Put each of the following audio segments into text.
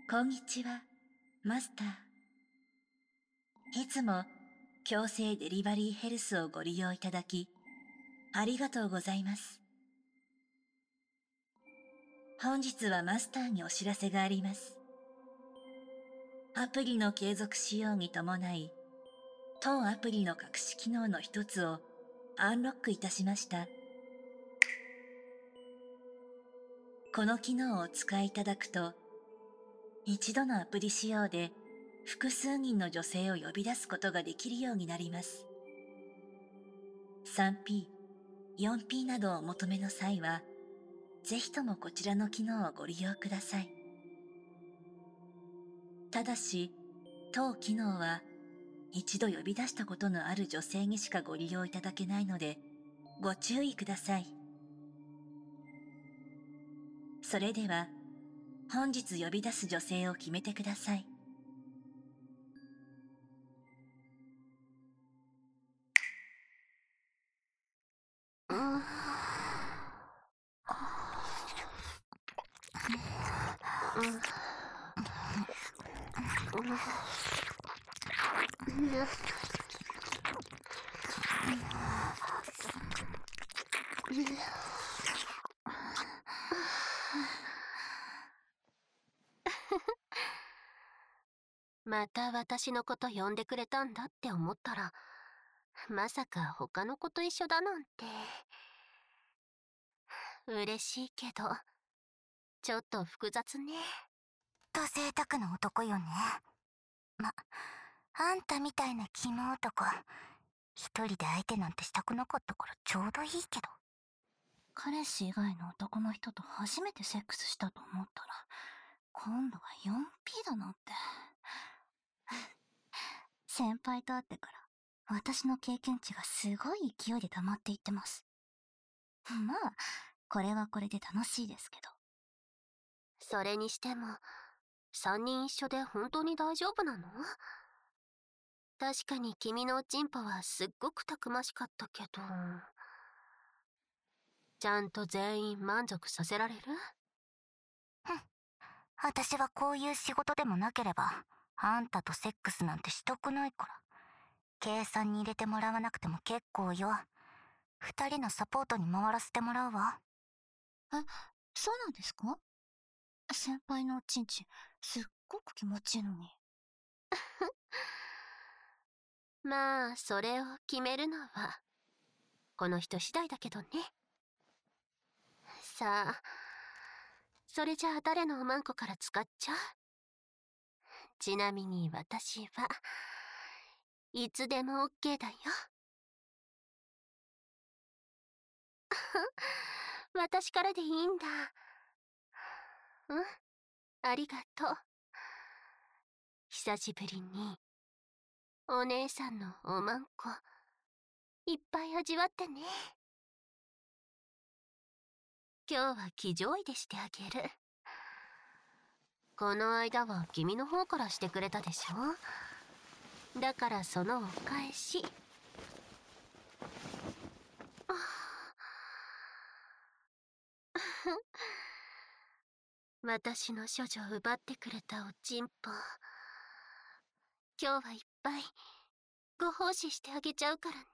こんにちは、マスター。いつも強制デリバリーヘルスをご利用いただき、ありがとうございます。本日はマスターにお知らせがあります。アプリの継続使用に伴い、当アプリの隠し機能の一つをアンロックいたしました。この機能をお使いいただくと、一度のアプリ使用で複数人の女性を呼び出すことができるようになります。3P、4P などをお求めの際は、ぜひともこちらの機能をご利用ください。ただし、当機能は一度呼び出したことのある女性にしかご利用いただけないので、ご注意ください。それでは、本日呼び出す女性を決めてください。 また私のこと呼んでくれたんだって思ったら、まさか他の子と一緒だなんて。嬉しいけど、ちょっと複雑ね。 贅沢な男よね。あんたみたいなキモ男、一人で相手なんてしたくなかったからちょうどいいけど。 彼氏以外の男の人と初めてセックスしたと思ったら、今度は 4P だなんて。先輩と会ってから、私の経験値がすごい勢いで溜まっていってます。まあ、これはこれで楽しいですけど。 それにしても、3人一緒で本当に大丈夫なの？確かに君のおちんぽはすっごくたくましかったけど、ちゃんと全員満足させられる？ 私はこういう仕事でもなければ、あんたとセックスなんてしたくないから。計算に入れてもらわなくても結構よ。2人のサポートに回らせてもらうわ。 そうなんですか？先輩のおちんちん、すっごく気持ちいいのに。 まあ、それを決めるのは、この人次第だけどね。さあ、それじゃあ誰のおまんこから使っちゃう？ちなみに私はいつでも OK だよ。私からでいいんだ。うん、ありがとう。久しぶりにお姉さんのおまんこいっぱい味わってね。今日は騎乗位でしてあげる。この間は君の方からしてくれたでしょ。だからそのお返し。私の処女を奪ってくれたおちんぽ、今日はいっぱいご奉仕してあげちゃうからね。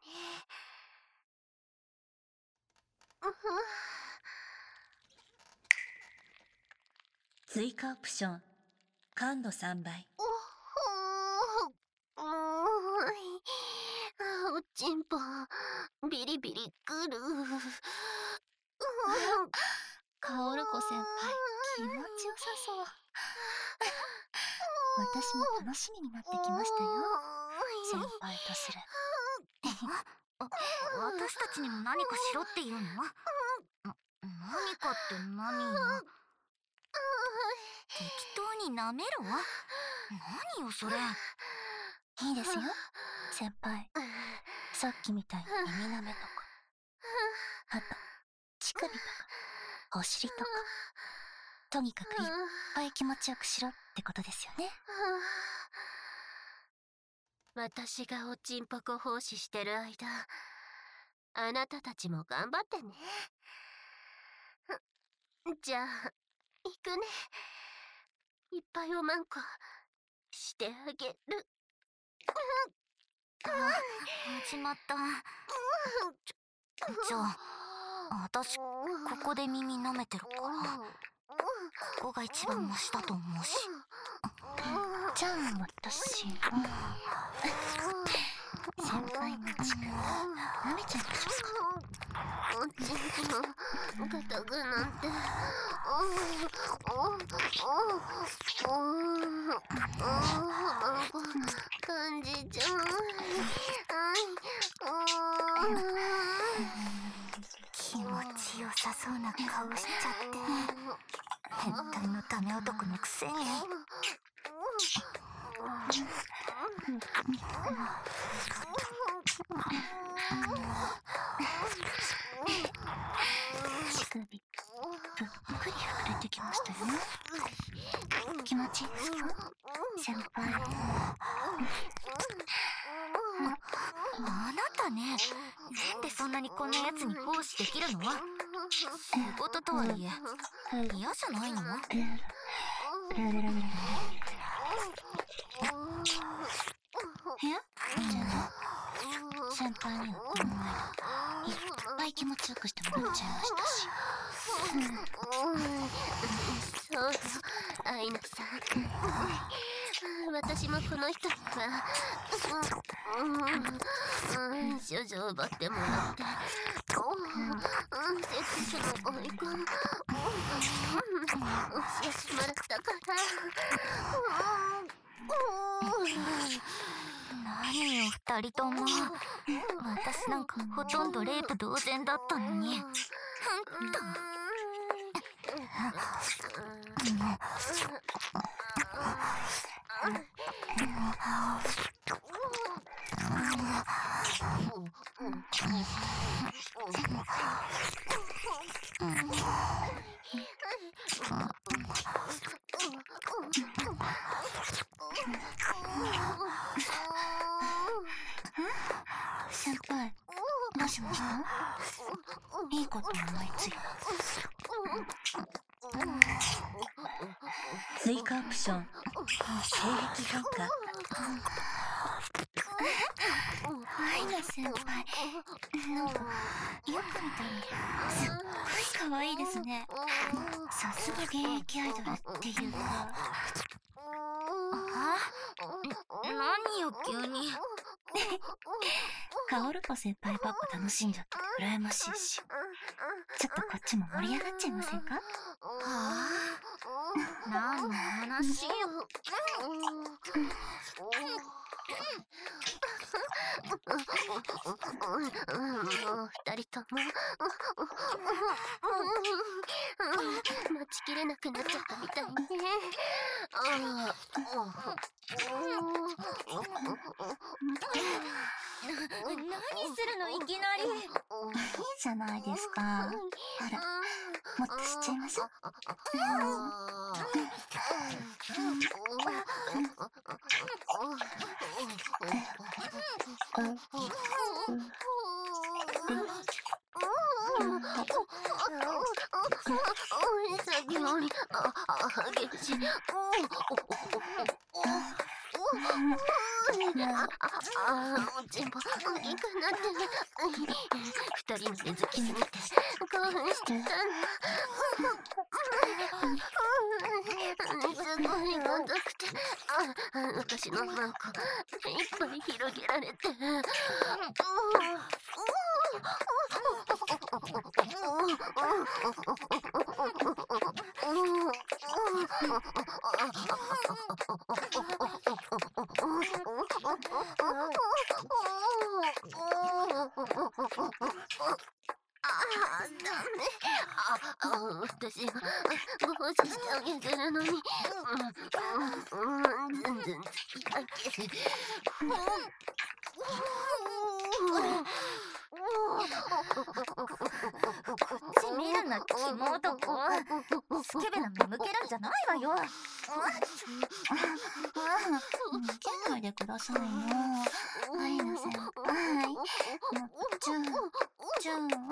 追加オプション、感度3倍。 おちんぽビリビリくる。 カオル子先輩、気持ちよさそう。私も楽しみになってきましたよ。先輩とする。 私たちにも何かしろって言うの？何かって何よ。適当に舐めるわ。何よそれ。 いいですよ、先輩。さっきみたいに耳舐めとか、あと、乳首とか、お尻とか。とにかくいっぱい気持ちよくしろってことですよね。 私がおちんぽこ奉仕してる間、あなたたちも頑張ってね。じゃあ、行くね。 いっぱいおまんこしてあげる。 始まった。じゃあ私ここで耳舐めてるから、ここが一番マシだと思うし。 じゃあ私先輩の乳首舐めちゃいましょうか。 おちんちの肩ぐなんて感じちゃう。 気持ちよさそうな顔しちゃって、変態のダメ男のくせに。 乳首ぷっくり膨れてきましたよ。気持ちいいですか先輩。 あなたね、なんでそんなにこんなやつに奉仕できるの？仕事とはいえ嫌じゃないの？ 部屋先輩にはこの前いっぱい気持ちよくしてもらっちゃいましたし。 そうアイナさん、私もこの人には少女を奪ってもらってセックスの追い込む教えてもらったから。 何よ二人とも、私なんかほとんどレイプ同然だったのに。 先輩どうしました？いいこと思いついた。 追加オプション、性癖変化。 アイナ先輩、なんかよく見たらすっごい可愛いですね。さすが現役アイドルっていうか。 何よ急に。 カオルポ先輩ばっか楽しんじゃって羨ましいし、ちょっとこっちも盛り上がっちゃいませんか？ 何の話よ。 もう二人とも待ちきれなくなっちゃったみたいね。 何するのいきなり。 いいじゃないですか。ほら、もっとしちゃいましょう。 さっきより激しい。おちんぽ大きくなってね。二人の根付きすぎて興奮しちゃったんだ。すごい硬くて私のマンコいっぱい広げられて。ダメ。私がご奉仕してあげてるのに全然付き合いけない。 こっち見るなキモ男。スケベな目向けるんじゃないわよ。 見けないでくださいよ。アイナ先輩、もうチューチュー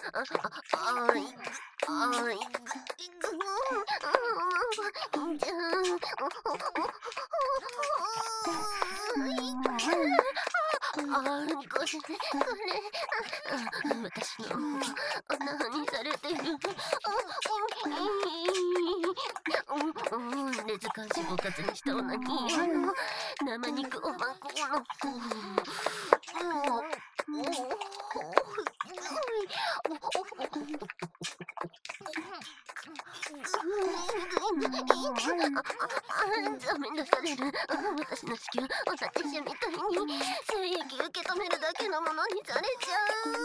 私の何されてる。レズカン脂肪活にしたオナニー。生肉おまんこの。ダメ出される。私の子宮、おたてしみたいに精液受け止めるだけのものにされちゃ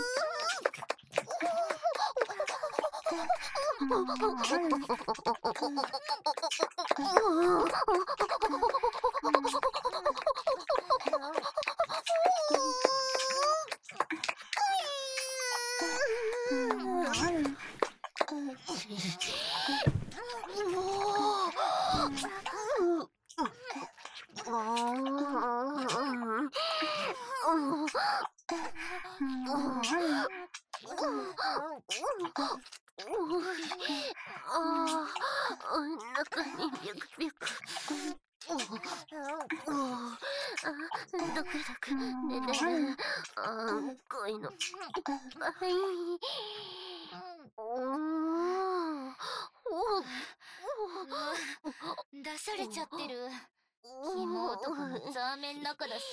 中にビュクビュク。ドクドクねねね。恋のいっぱい。 出されちゃってる。肝とかもザーメン中だし。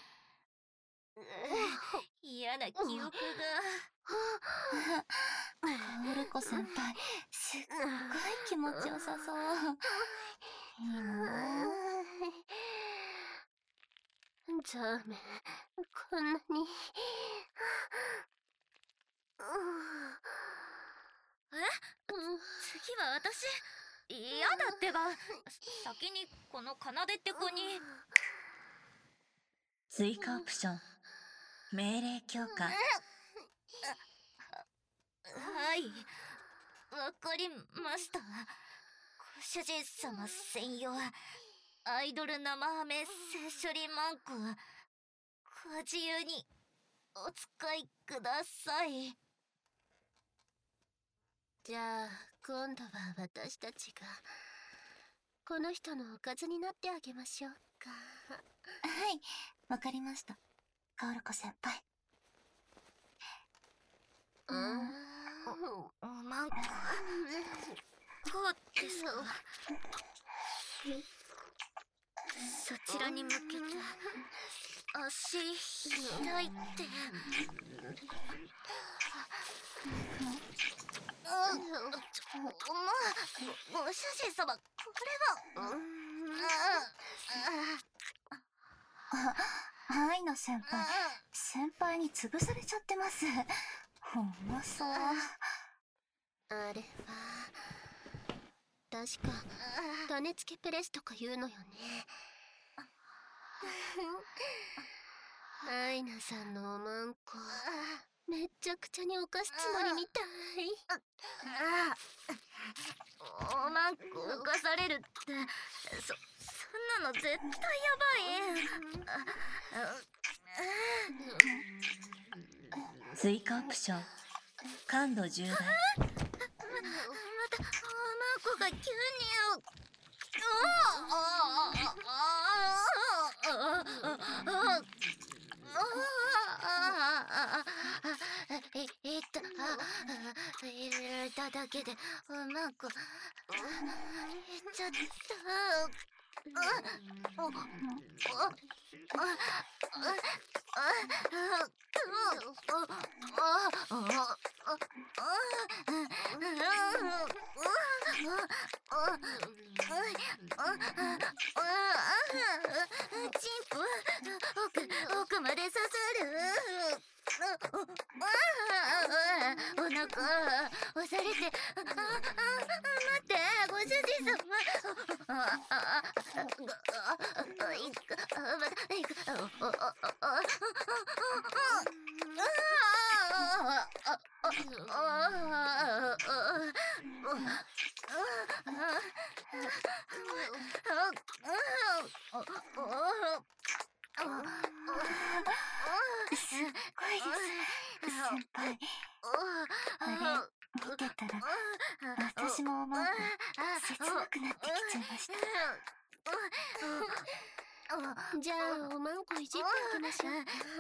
嫌な記憶が。カオルコ先輩、すっごい気持ちよさそう。いいな。 ザーメン、こんなに。 次は私。嫌だってば。先にこの奏って子に。 追加オプション命令強化。 はい、わかりました。ご主人様専用アイドル生ハメ性処理マンコ、ご自由にお使いください。 じゃあ今度は私たちがこの人のおかずになってあげましょうか。 はい、わかりました。カオルコ先輩。マンコ、こうですか。そちらに向けて足開いて。ご主人様、これは。 愛の先輩、先輩に潰されちゃってます。ほんまそう。 あれは確か種付けプレスとか言うのよね。アイナさんのおまんこめっちゃくちゃに犯すつもりみたい。 おまんこ犯されるって、そんなの絶対やばい。 追加オプション感度10倍。 またおまんこが急に。入れただけでおまんこ減っちゃった。チンポ奥まで刺さる。お腹押されて。待って、ご主人様。 すっごいです。先輩、 あれ、見てたら、私も思うと切なくなってきちゃいました。 じゃあ、おまんこいじってあげましょ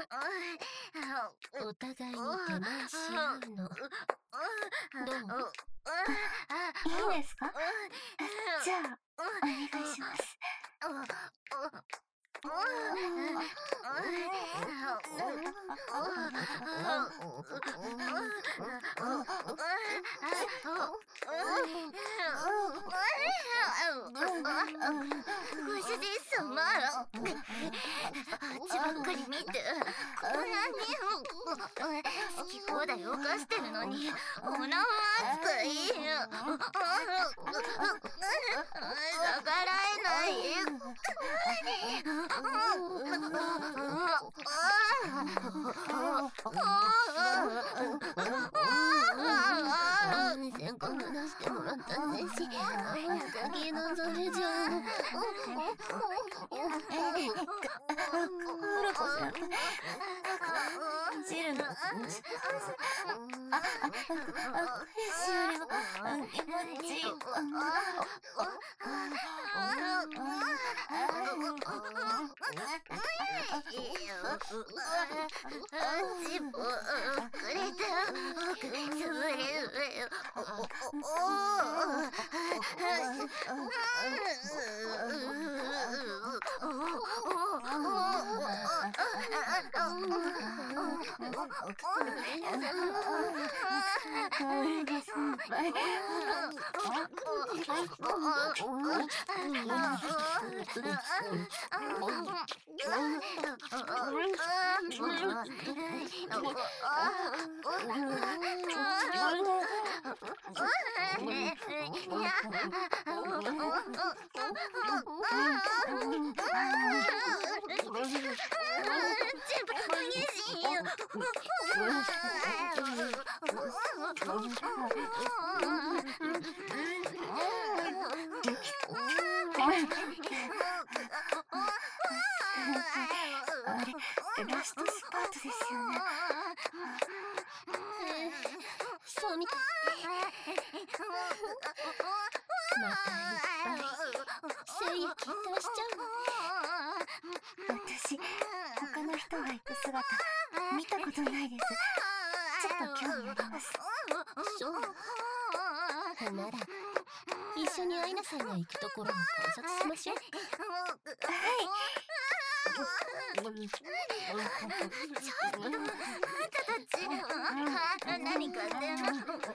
う。お互いに手前し合うの。どう？ いいですか？じゃあ、お願いします。 ご主人様、あっちばっかり見て、こんなに好き放題犯してるのにおなま扱い、逆らえない。 せっかく出してもらったんですし、先のそれじゃあ。 ムロコさん、ジルの、悔しいあれは、気持ちいい。 チンポくれた。奥潰れる。 あれ、ラストスパートですよね。 そうみたい。またいっぱい精液出しちゃうのね。 私、他の人が行く姿、見たことないです。ちょっと興味あります。 そう。なら、一緒にアイナさんが行くところを観察しましょう。 ちょっと、あんたたち、何かってんの？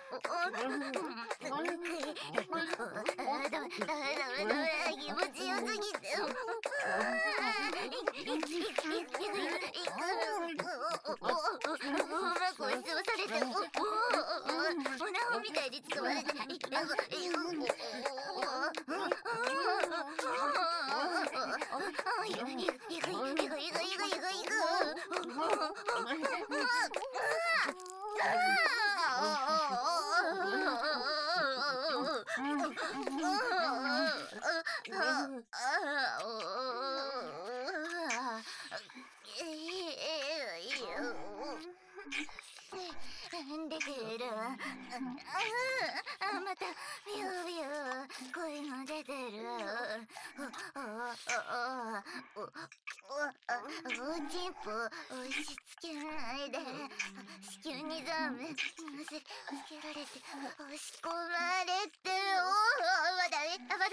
ダメ、気持ちよすぎて。ごちそうされて、おなほみたいに使われて、できる。またビュービュー声が出てる。おちんぽ押し付けないで。子宮にザムつけられて押し込まれて、まだ行く。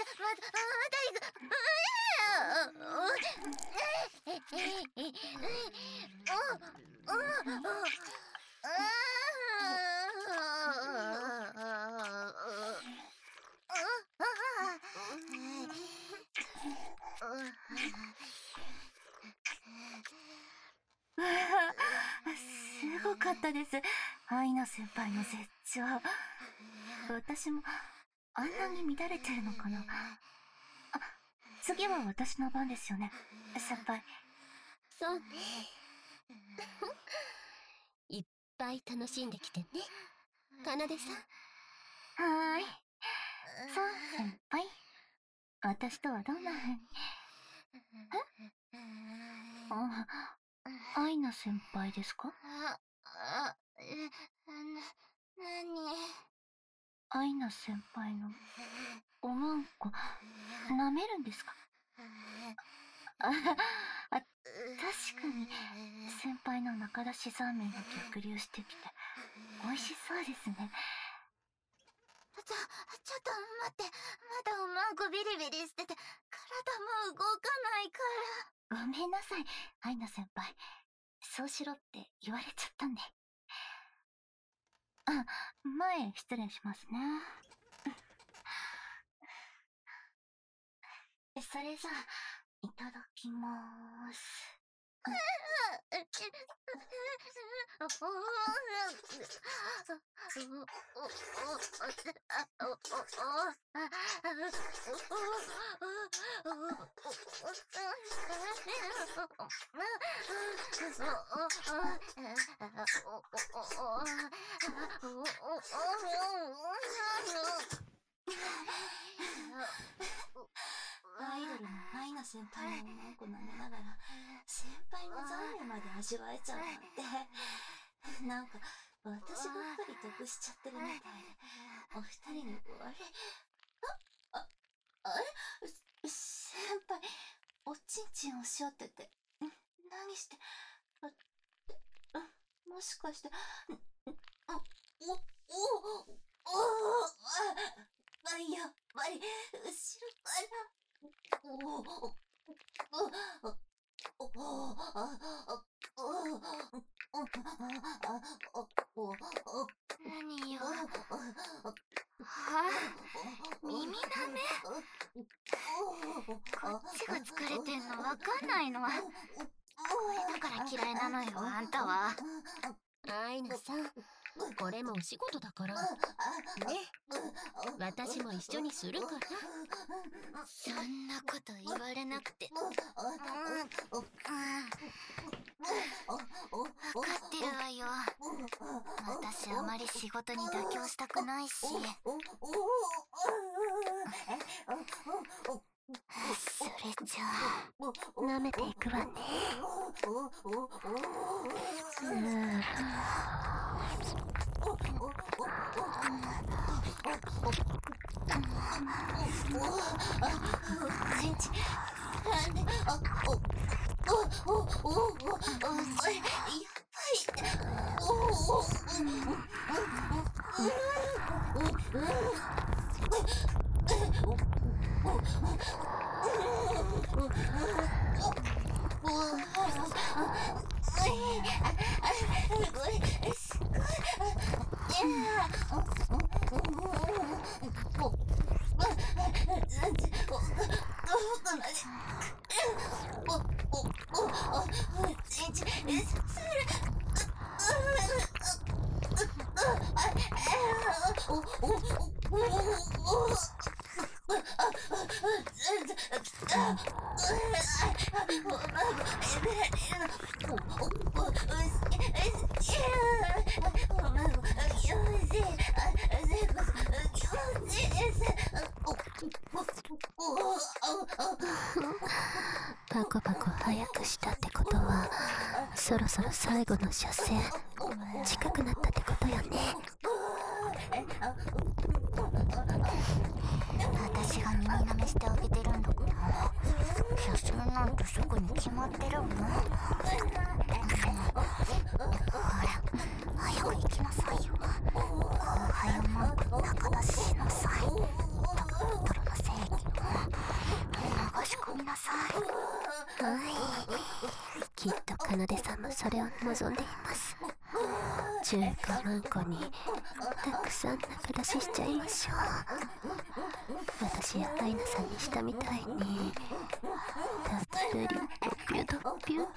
すごかったです。アイナ先輩の絶頂。私もあんなに乱れてるのかな。あ、次は私の番ですよね、先輩。 そうね。いっぱい楽しんできてね、かなでさん。 はーい。さあ、先輩。私とはどんな風に。アイナ先輩ですか？ アイナ先輩のおまんこ舐めるんですか？確かに先輩の中出しザーメンが逆流してきて美味しそうですね。 ちょっと待って、まだおまんこビリビリしてて、体も動かないから。ごめんなさい、アイナ先輩。そうしろって言われちゃったんで。前失礼しますね。それじゃあ、いただきまーす。アイドルのアイナ先輩のおまんこ舐めながら先輩のザーメンまで味わえちゃうなんて、なんか私ばっかり得しちゃってるみたいで、お二人に悪い。あれ先輩、おちんちんおしおってて何して、もしかしてやっぱり後ろ何よ。耳なめ？こっちが疲れてんのわかんないの？これだから嫌いなのよ、あんたは。 アイナさん、これもお仕事だからね。私も一緒にするから。 そんなこと言われなくて。わかってるわよ。私あまり仕事に妥協したくないし。それじゃあ舐めていくわね。パコパコ早くしたってことは、そろそろ最後の射精近くなったってことよね。 私が耳舐めしてあげてるんだから、射精なんてすぐに決まってるもん。ほら、早く行きなさいよ。後輩を文句仲出ししなさい。ドロドロの精液を流し込みなさい。 きっと奏さんもそれを望んでいます。中華まんこにたくさん仲出ししちゃいましょう。私やアイナさんにしたみたいにたっぷりドピュドピュって。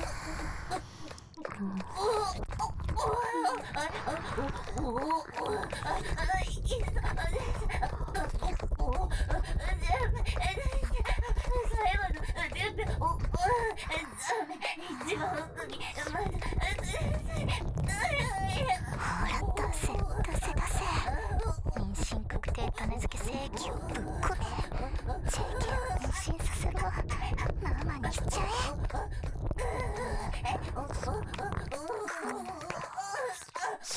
ほら、出せ。妊娠確定種付け精液をぶっ込め。精液を妊娠させるわ。生にしちゃえ。 し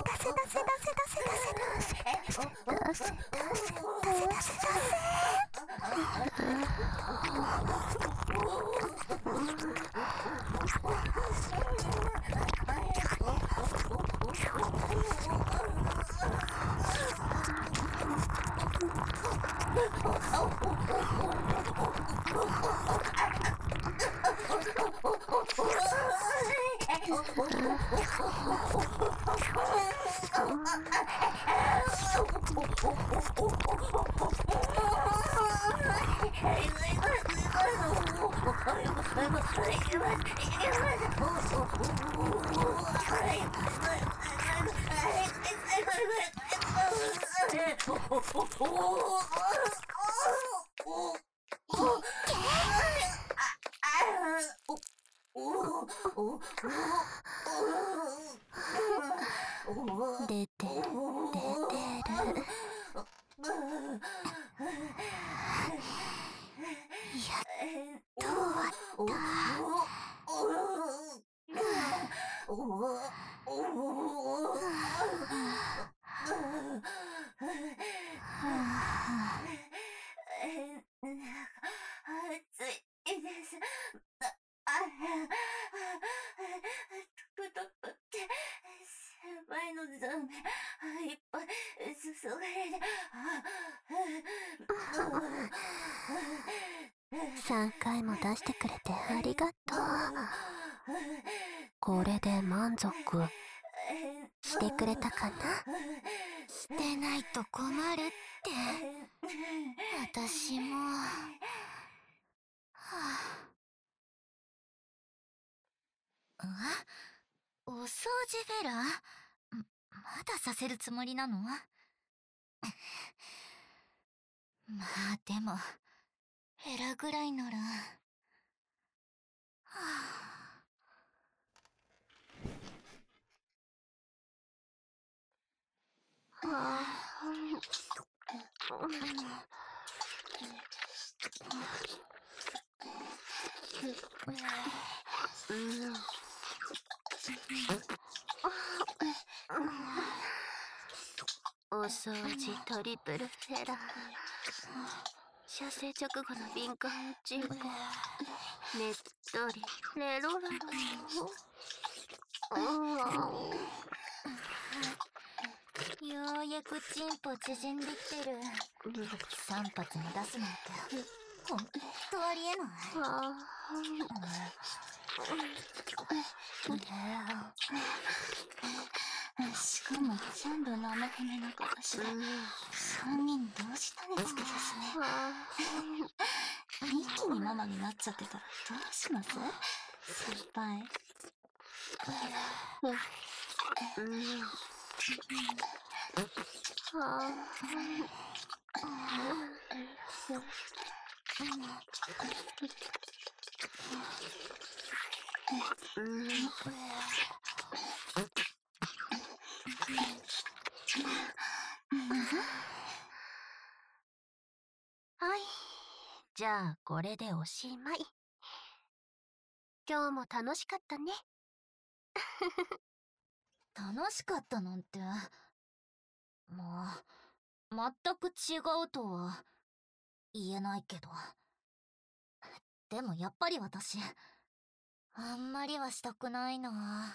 出てる。 どう終わった暑いです。トップって先輩の残念いっぱい注がれて 3回も出してくれてありがとう。これで満足してくれたかな？ してないと困るって。私も。お掃除フェラ？まださせるつもりなの？まあでもフェラぐらいなら。 お掃除トリプルフェラ。射精直後の敏感宇宙語。ねっとりレロラロ。 ようやくチンポ縮んできてる。3発も出すなんてほんとありえない。しかも全部生骨の形で3人同時種付けですね。一気にママになっちゃってたらどうします？先輩。 はい。じゃあこれでおしまい。今日も楽しかったね。 楽しかったなんて、まあ全く違うとは言えないけど。でもやっぱり私あんまりはしたくないな。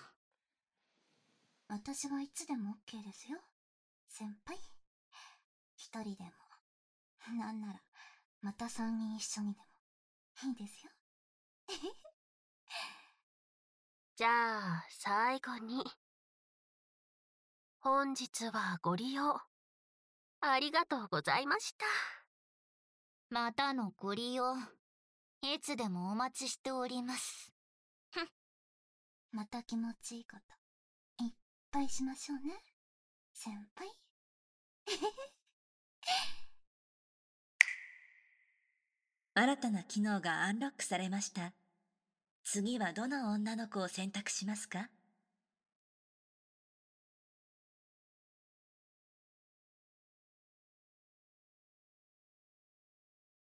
私はいつでも OK ですよ、先輩。一人でも、なんならまた3人一緒にでもいいですよ。 じゃあ最後に本日はご利用ありがとうございました。 またのご利用、いつでもお待ちしております。 また気持ちいいこといっぱいしましょうね、先輩。 新たな機能がアンロックされました。次はどの女の子を選択しますか？